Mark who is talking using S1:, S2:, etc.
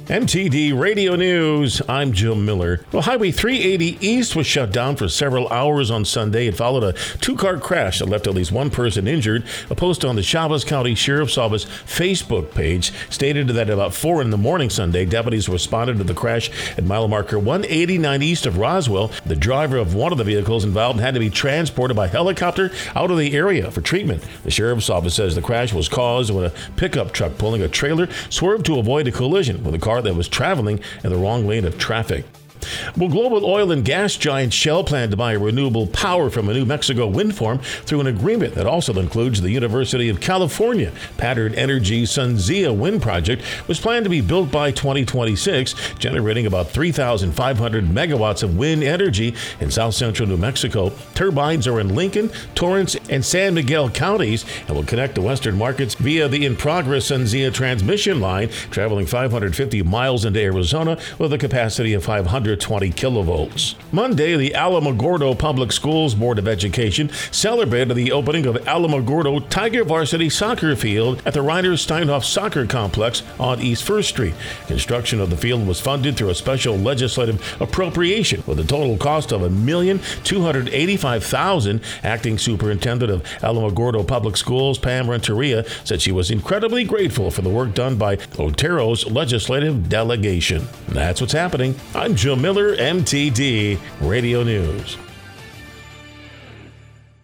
S1: MTD Radio News, I'm Jim Miller. Well, Highway 380 East was shut down for several hours on Sunday. It followed a two-car crash that left at least one person injured. A post on the Chavez County Sheriff's Office Facebook page stated that about 4 in the morning Sunday, deputies responded to the crash at mile marker 189 east of Roswell. The driver of one of the vehicles involved had to be transported by helicopter out of the area for treatment. The Sheriff's Office says the crash was caused when a pickup truck pulling a trailer swerved to avoid a collision with a car that was traveling in the wrong lane of traffic. Well, global oil and gas giant Shell planned to buy renewable power from a New Mexico wind farm through an agreement that also includes the University of California. Pattern Energy's SunZia wind project was planned to be built by 2026, generating about 3,500 megawatts of wind energy in south central New Mexico. Turbines are in Lincoln, Torrance, and San Miguel counties and will connect the western markets via the in-progress SunZia transmission line, traveling 550 miles into Arizona with a capacity of 520 kilovolts. Monday, the Alamogordo Public Schools Board of Education celebrated the opening of Alamogordo Tiger Varsity Soccer Field at the Reiner Steinhoff Soccer Complex on East First Street. Construction of the field was funded through a special legislative appropriation with a total cost of $1,285,000. Acting Superintendent of Alamogordo Public Schools, Pam Renteria, said she was incredibly grateful for the work done by Otero's legislative delegation. That's what's happening. I'm Jim Miller, MTD Radio News.